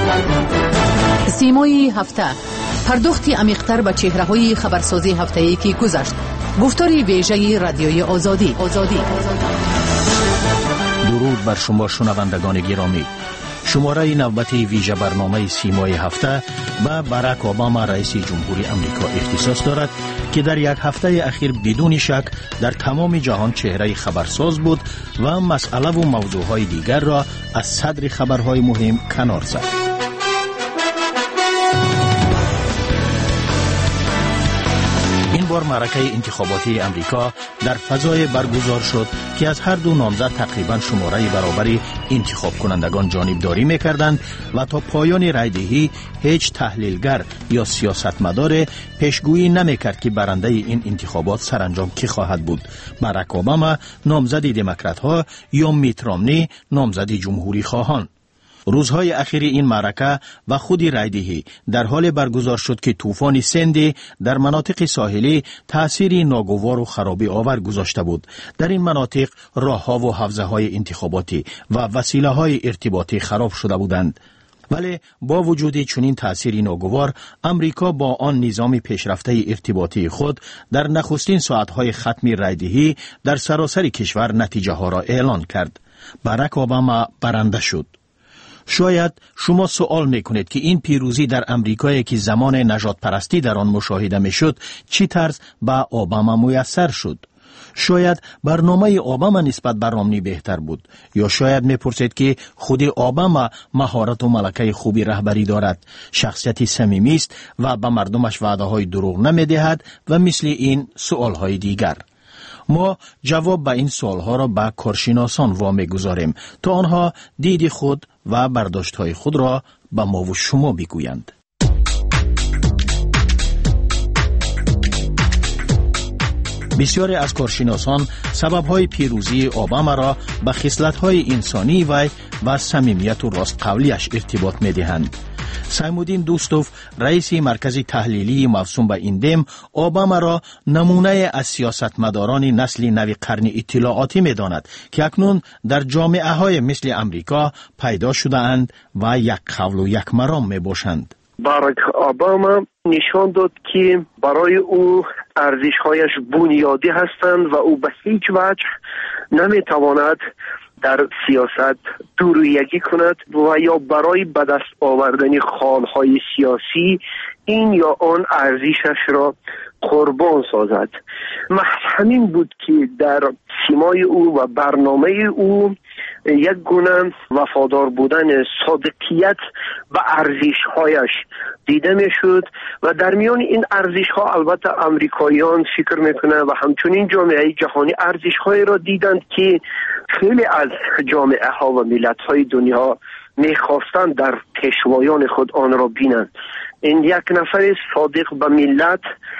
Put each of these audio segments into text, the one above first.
سیمای هفته، پرداختی عمیق‌تر به چهره‌های خبرسازی هفته‌ای که گذشت. گفتاری ویژه رادیوی آزادی. درود بر شما شنوندگان گرامی. شماره نوبت ویژه برنامه سیمای هفته به باراک اوباما رئیس جمهوری آمریکا اختصاص دارد که در یک هفته اخیر بدون شک در تمام جهان چهره خبرساز بود و مسئله و موضوعهای دیگر را از صدر خبرهای مهم کنار زد. این بار معرکه انتخاباتی امریکا در فضای برگزار شد که از هر دو نامزد تقریباً شماره برابری انتخاب کنندگان جانبداری می‌کردند و تا پایان رایدهی هیچ تحلیلگر یا سیاستمدار پیشگویی نمی‌کرد که برنده این انتخابات سرانجام کی خواهد بود: باراک اوباما نامزد دموکرات‌ها یا میت رامنی نامزد جمهوری خواهان. روزهای اخیر این معرکه و خود رایدهی در حال برگزار شد که طوفان سندی در مناطق ساحلی تأثیری ناگوار و خرابی آور گذاشته بود. در این مناطق راه‌ها و حوزه‌های انتخاباتی و وسیله‌های ارتباطی خراب شده بودند. ولی با وجود چنین تأثیری ناگوار، امریکا با آن نظام پیشرفته ارتباطی خود در نخستین ساعت‌های ختم رایدهی در سراسر کشور نتیجه ها را اعلان کرد. باراک اوباما برنده شد. شاید شما سوال میکنید که این پیروزی در امریکایی که زمان نژاد پرستی در آن مشاهده میشد چی طرز به اوباما میسر شد؟ شاید برنامه اوباما نسبت به رامنی بهتر بود، یا شاید میپرسید که خود اوباما مهارت و ملکه خوبی رهبری دارد، شخصیتی صمیمی است و به مردمش وعده های دروغ نمیدهد و مثل این سوال های دیگر. ما جواب به این سوالها را به کارشناسان وامی گذاریم تا آنها دید خود و برداشت‌های خود را به ما و شما بگویند. بسیاری از کارشناسان سبب‌های پیروزی اوباما را به خصلت‌های انسانی و صمیمیت و راستقولی‌اش ارتباط می‌دهند. سیمودین دوستوف، رئیس مرکز تحلیلی موسوم به این دم، اوباما را نمونه از سیاستمداران نسل نو قرن اطلاعاتی می‌داند که اکنون در جامعه‌های مثل امریکا پیدا شده اند و یک قول و یک مرام میباشند. باراک اوباما نشان داد که برای او ارزش‌هایش بنیادی هستند و او به هیچ وجه نمی‌تواند در سیاست دورویگی کند و یا برای به دست آوردن خالهای سیاسی این یا آن ارزشش را قربان سازد. محض همین بود که در سیمای او و برنامه او یک گونه وفادار بودن، صادقیت و ارزش‌هایش دیده میشد و در میان این ارزش‌ها البته امریکاییان فکر میکنند و همچنین جامعه جهانی ارزش‌هایی را دیدند که خیلی از جامعه‌ها و ملت‌های دنیا میخواستند در پیشوایان خود آن را بینند. این یک نفر صادق به ملت،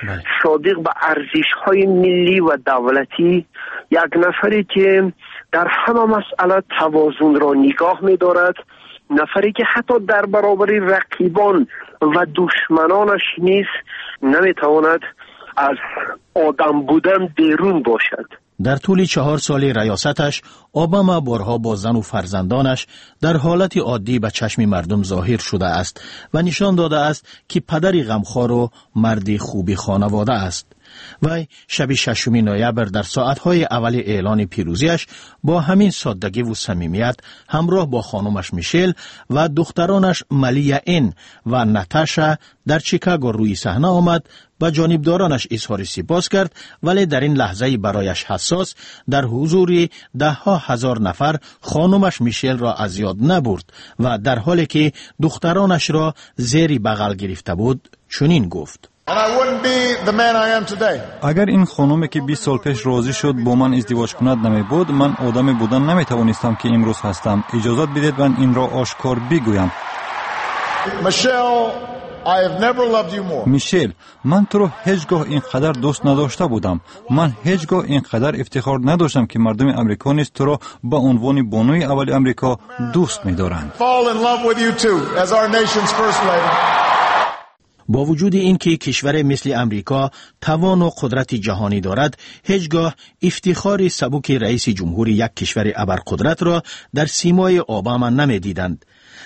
صادق به ارزش‌های ملی و دولتی، یک نفری که در همه مسئله توازن را نگاه می‌دارد، نفری که حتی در برابر رقیبان و دشمنانش نیز نمی‌تواند از آدم بودن بیرون باشد. در طول 4 سال ریاستش، اوباما بارها با زن و فرزندانش در حالت عادی به چشم مردم ظاهر شده است و نشان داده است که پدری غمخوار و مردی خوبی خانواده است. وی شب 6 نوامبر در ساعتهای اول اعلان پیروزیش با همین سادگی و صمیمیت همراه با خانمش میشل و دخترانش مالیا این و ناتاشا در چیکاگو روی صحنه آمد، با جانبدارانش اظهار سپاس کرد، ولی در این لحظه برایش حساس در حضور 10,000 نفر خانمش میشل را از یاد نبرد و در حالی که دخترانش را زیر بغل گرفته بود چنین گفت: اگر این خانومی که 20 سال پیش راضی شد با من ازدواج کند نمی بود، من آدمی بودن نمی توانستم که امروز هستم. اجازه بدید من این را آشکار بگویم. میشل، من تو را هیچگاه اینقدر دوست نداشته بودم. من هیچگاه اینقدر افتخار نداشتم که مردم امریکا نیز تو را به عنوان بانوی اول امریکا دوست می‌دارند. با وجود این که کشور مثل امریکا توان و قدرت جهانی دارد، هیچگاه افتخار سبک رئیس جمهور یک کشور ابرقدرت را در سیمای اوباما نمی دیدند.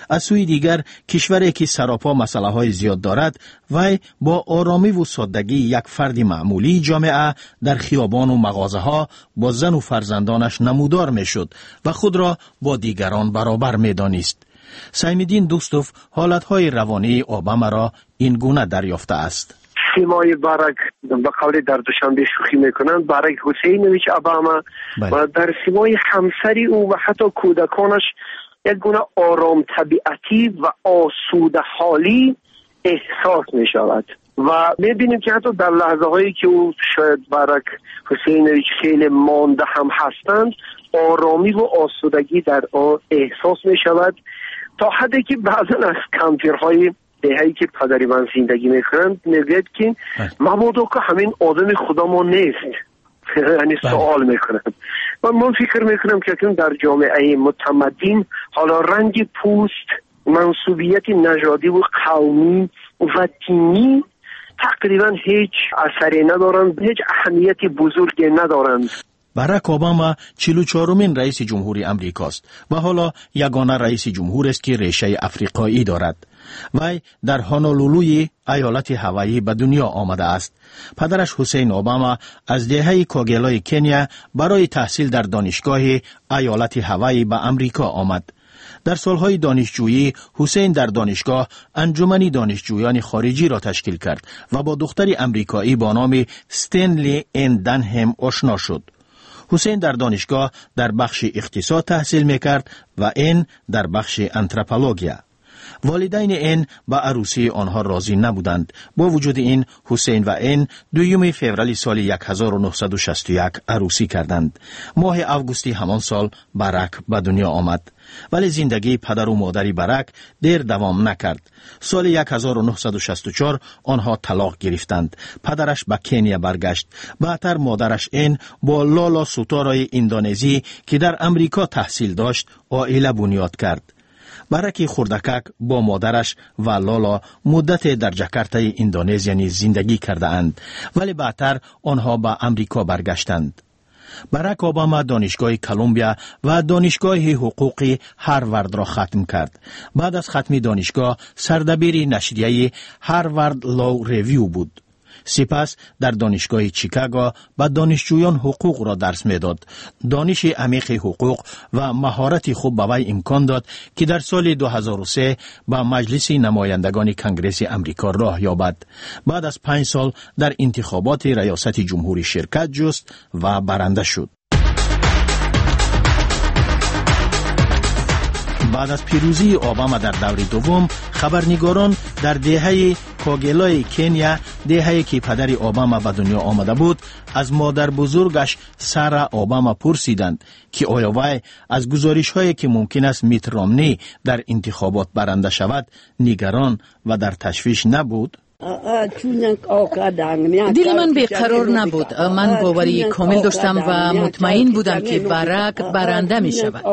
از سوی دیگر کشوری که سراپا مسئله های زیاد دارد وی با آرامی و سادگی یک فرد معمولی جامعه در خیابان و مغازه ها با زن و فرزندانش نمودار می شد و خود را با دیگران برابر می دانست. سیم‌الدین دوستوف حالتهای روانی اوباما را این گونه دریافته است. سیمای برک به قول در دوشنبه شوخی میکنند برک حسینویچ اوباما و در سیمای همسری او و حتی کودکانش یک گونه آرام طبیعتی و آسوده حالی احساس می شود و می بینیم که حتی در لحظه هایی که او شاید برک حسینویچ خیلی مانده هم هستند آرامی و آسودگی در آن احساس می شود تا حدی که بعضا از کمپیرهای دهه‌ای که پدری من زندگی میکنند میگوید که مبادا که همین آدم خدا ما نیست یعنی سوال میکنم من فکر میکنم که در جامعه متمدن حالا رنگ پوست منسوبیت نژادی و قومی و دینی تقریبا هیچ اثری ندارند هیچ اهمیت بزرگی ندارند. باراک اوباما 44مین رئیس جمهوری امریکاست و حالا یگانه رئیس جمهور است که ریشه افریقایی دارد. وی در هانولولوی ایالت هاوایی به دنیا آمده است. پدرش حسین اوباما از دهه کوگلای کنیا برای تحصیل در دانشگاه ایالت هاوایی به امریکا آمد. در سالهای دانشجویی حسین در دانشگاه انجمن دانشجویان خارجی را تشکیل کرد و با دختری امریکایی با نام استنلی ان دنهم آشنا شد. حسین در دانشگاه در بخش اقتصاد تحصیل میکرد و این در بخش آنتروپولوژیا. والدین این با عروسی آنها راضی نبودند. با وجود این حسین و این 2 فوریه سال 1961 عروسی کردند. ماه آگوست همان سال باراک به دنیا آمد. ولی زندگی پدر و مادری باراک دیر دوام نکرد. سال 1964 آنها طلاق گرفتند. پدرش به کنیا برگشت. بعدتر مادرش این با لالا سوتارای اندونزی که در امریکا تحصیل داشت عائله بنیاد کرد. باراک خردکک با مادرش و لالا مدت در جاکارتا اندونزیا نیز زندگی کرده اند ولی بعدتر آنها به امریکا برگشتند. باراک اوباما دانشگاه کلمبیا و دانشگاه حقوقی هاروارد را ختم کرد. بعد از ختم دانشگاه سردبیر نشریه هاروارد لاو ریویو بود. سپس در دانشگاه چیکاگو به دانشجویان حقوق را درس میداد. دانش عمیق حقوق و مهارت خوب به وی امکان داد که در سال 2003 به مجلس نمایندگان کنگره امریکا راه یابد. بعد از 5 سال در انتخابات ریاست جمهوری شرکت جست و برنده شد. بعد از پیروزی اوباما در دور دوم، خبرنگاران در دهه کوگلای کنیا، دهه‌ای که پدر اوباما به دنیا آمده بود، از مادر بزرگش سارا اوباما پرسیدند که آیا وی از گزارش‌هایی که ممکن است میت رامنی در انتخابات برنده شود نگران و در تشویش نبود؟ دل من بیقرار نبود. من باوری کامل داشتم و مطمئن بودم که باراک برنده می شود.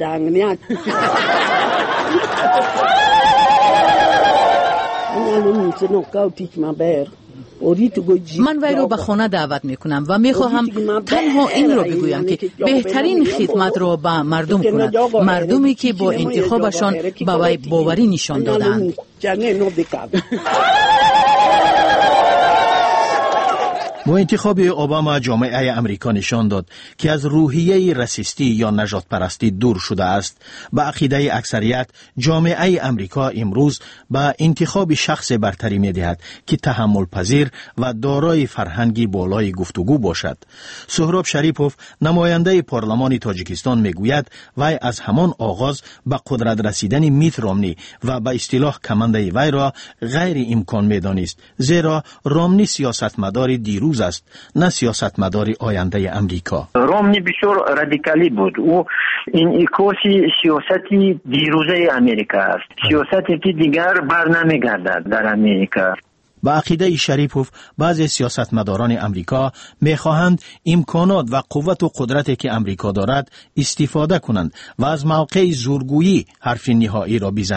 من وی را به خانه دعوت می کنم و می خواهم تنها این را بگویم که بهترین خدمت را به مردم کند، مردمی که با انتخابشان به وی باوری نشان دادند. با انتخاب اوباما جامعه امریکا نشان داد که از روحیه راسیستی یا نژاد پرستی دور شده است. به عقیده اکثریت جامعه امریکا امروز به انتخاب شخص برتری می دهد که تحمل پذیر و دارای فرهنگی بالای گفتگو باشد. سهراب شریپوف نماینده پارلمان تاجیکستان می گوید وی از همان آغاز به قدرت رسیدن میت رامنی و به اصطلاح کمانده وی را غیر امکان می دانست، زیرا رامنی سیاستمدار دیروز است، نه سیاستمدار آینده امریکا. رامنی بسیار رادیکالی بود. او انعکاسی سیاستی دیروزه امریکا است، سیاستی که دیگر بر نمیگردد در امریکا. با عقیده شریپوف بعضی سیاستمداران امریکا میخواهند امکانات و قوت و قدرتی که امریکا دارد استفاده کنند و از موقع زورگویی حرف نهایی را بزنند.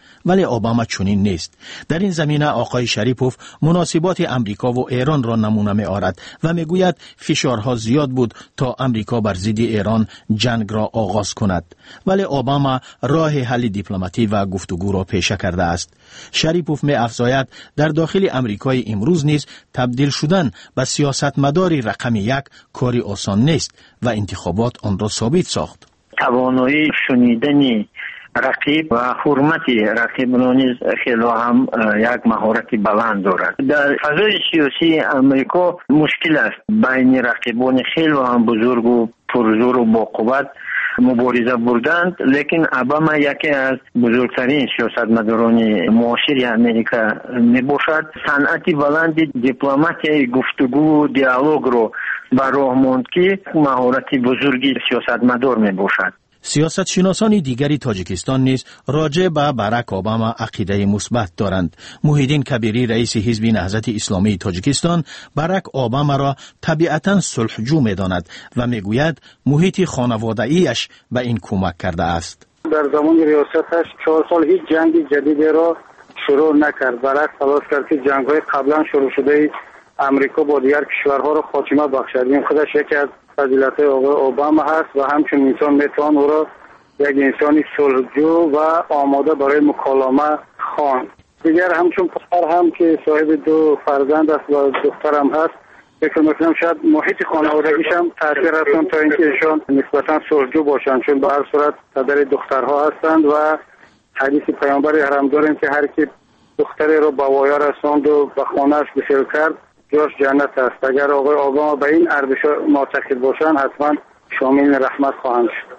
ولی اوباما چنین نیست. در این زمینه آقای شریپوف مناسبات امریکا و ایران را نمونه می آورد و می گوید فشارها زیاد بود تا امریکا بر ضد ایران جنگ را آغاز کند، ولی اوباما راه حل دیپلماتی و گفتگو را پیشه کرده است. شریپوف می افزاید در داخل امریکای امروز نیز تبدیل شدن به سیاستمداری رقم 1 کاری آسان نیست و انتخابات آن را ثابت ساخت. توانایی شنیدن رقیب و حرمت رقیب نیز خیلی هم یک مهارت بلند دارد. در فضای سیاسی امریکا مشکل است بین رقیبان خیلی هم بزرگ و پرزور و با قوت مبارزه بردند، لیکن اوباما یکی از بزرگترین سیاستمداران معاصر امریکا می باشد. صنعت بلند دیپلماتی گفتگو و دیالوگ رو به راه ماند که مهارت بزرگی سیاستمدار می باشد. سیاست شناسان دیگری تاجیکستان نیز راجع به باراک اوباما عقیده مثبت دارند. محیدین کبیری رئیس حزب نهضت اسلامی تاجیکستان باراک اوباما را طبیعتاً صلحجو می‌داند و میگوید محیط خانواده‌ایش به این کمک کرده است. در زمان ریاستش 4 سال هیچ جنگ جدیدی را شروع نکرد. برعکس تلاش کرد که جنگ‌های قبلا شروع شده امریکا با دیگر کشورها را خاتمه بخشد. این خودش یکی از فضیلت‌های آقای اوباما هست و همچون انسان میتوان او را یک انسان صلحجو و آماده برای مکالمه خواند. دیگر همچون پسر هم که صاحب 2 فرزند است و دخترم هست، فکر می‌کنم شاید محیط خانوادگیش هم تاثیر رساند تا اینکه ایشان نسبتاً صلحجو باشند، چون به هر صورت پدر دخترها هستند و حدیث پیامبر حرم داریم که هر کی دختری را به وایا رساند و به خانه‌اش داخل کرد جاش جنت است. اگر آقای اوباما به این ارزش معتقد باشند حتما شامل رحمت خواهند شد.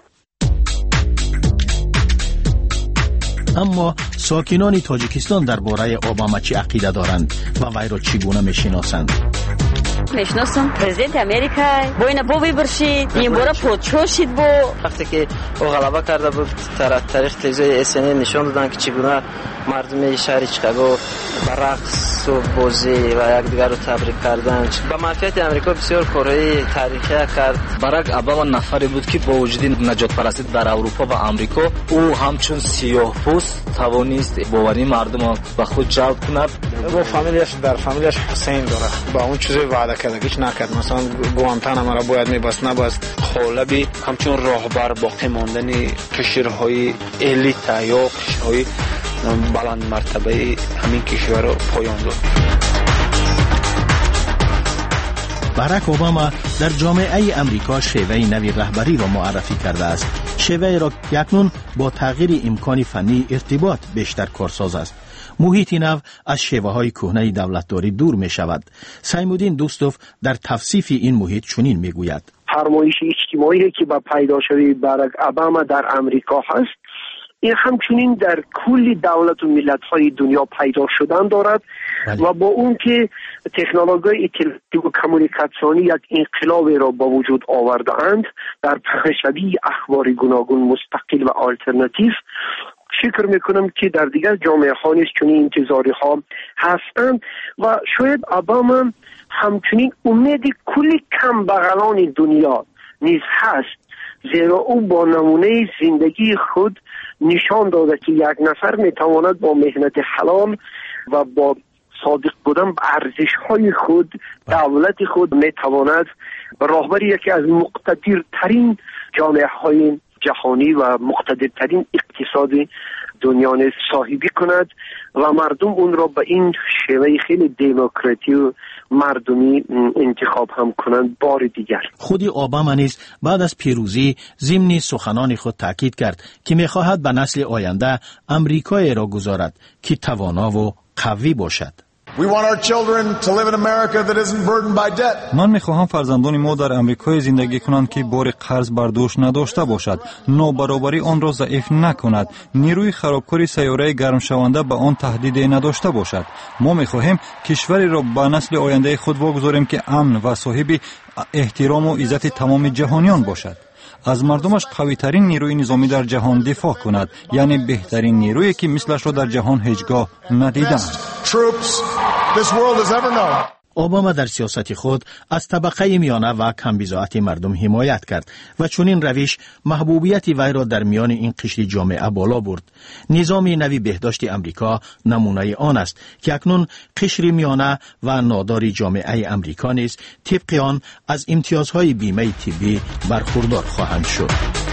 اما ساکنان تاجیکستان درباره اوباما چه عقیده دارند و وی را چگونه میشناسند؟ میشناسم پرزیدنت امریکا با این بابی برشید این باره پادشاه شد. با وقتی که او غلبه کرده بود طریق تلویزیون SNL نشان دادن که چگونه مردم شهر چیکاگو با رقص و بازی و یکدیگر رو تبریک کردن. با منفعت امریکا بسیار کارهای تاریخی کرد. باراک اوباما نفری بود که با وجود نجات پرستی در اروپا و آمریکا او همچون سیاه‌پوست توانست باوری مردم را به خود جلب کند. و فامیلیش در فامیلیش حسین داره با اون چیزی وعده کردگیش نکرد، مثلا گوانتانامو را باید میبست نبست. خالبی همچون راهبر باقی ماندن کشورهای الیت یا کشورهای بلند مرتبه همین کشور را پایان داد. باراک اوباما در جامعه امریکا شیوه نوی رهبری را معرفی کرده است. شیوه را که اکنون با تغییر امکان فنی ارتباط بیشتر کارساز است. محیط نو از شیوه های کهنه دولتداری دور می شود. سیمودین دوستوف در توصیف این محیط چنین می گوید: فرمایش اجتماعی که با پیدا شدن باراک اوباما در امریکا هست، این همچنین در کل دولت و ملت‌های دنیا پیدا شدن دارد و با اون که تکنولوژی اطلاعاتی و کمونیکاسیونی یک انقلابی را با وجود آورده اند در پخش‌شوی اخبار گوناگون مستقل و آلترناتیو، فکر میکنم که در دیگر جامعه ها نیز چنین انتظاری ها هستند و شاید اوباما همچنین امید کل کم بغلان دنیا نیز هست، زیرا او با نمونه زندگی خود نشان داده که یک نفر میتواند با مهنت حلال و با صادق بودن به ارزش‌های خود دولت خود میتواند راهبری یکی از مقتدرترین جامعه‌های جهانی و مقتدرترین اقتصاد دنیا نیز صاحبی کند و مردم اون را به این شیوه خیلی دموکراتی و مردمی انتخاب هم کنند. بار دیگر خود اوباما نیز بعد از پیروزی ضمن سخنان خود تاکید کرد که می‌خواهد به نسل آینده امریکایی را گذارد که توانا و قوی باشد. من میخواهم فرزندان ما در امریکای زندگی کنند که بار قرض بر دوش نداشته باشد، نابرابری آن را ضعیف نکند، نیروی خرابکاری سیاره گرم شونده به آن تهدید نداشته باشد. ما میخواهیم کشوری را به نسل آینده خود واگذاریم که امن و صاحب احترام و عزت تمام جهانیان باشد. از مردمش قوی ترین نیروی نظامی در جهان دفاع کند، یعنی بهترین نیرویی که مثلش را در جهان هیچگاه ندیدند. اوباما در سیاست خود از طبقه میانه و کمبزاعت مردم حمایت کرد و چنین روش محبوبیت وی را در میان این قشر جامعه بالا برد. نظام نوی بهداشت امریکا نمونه آن است که اکنون قشر میانه و نادار جامعه امریکا نیز طبق آن از امتیازهای بیمه طبی برخوردار خواهند شد.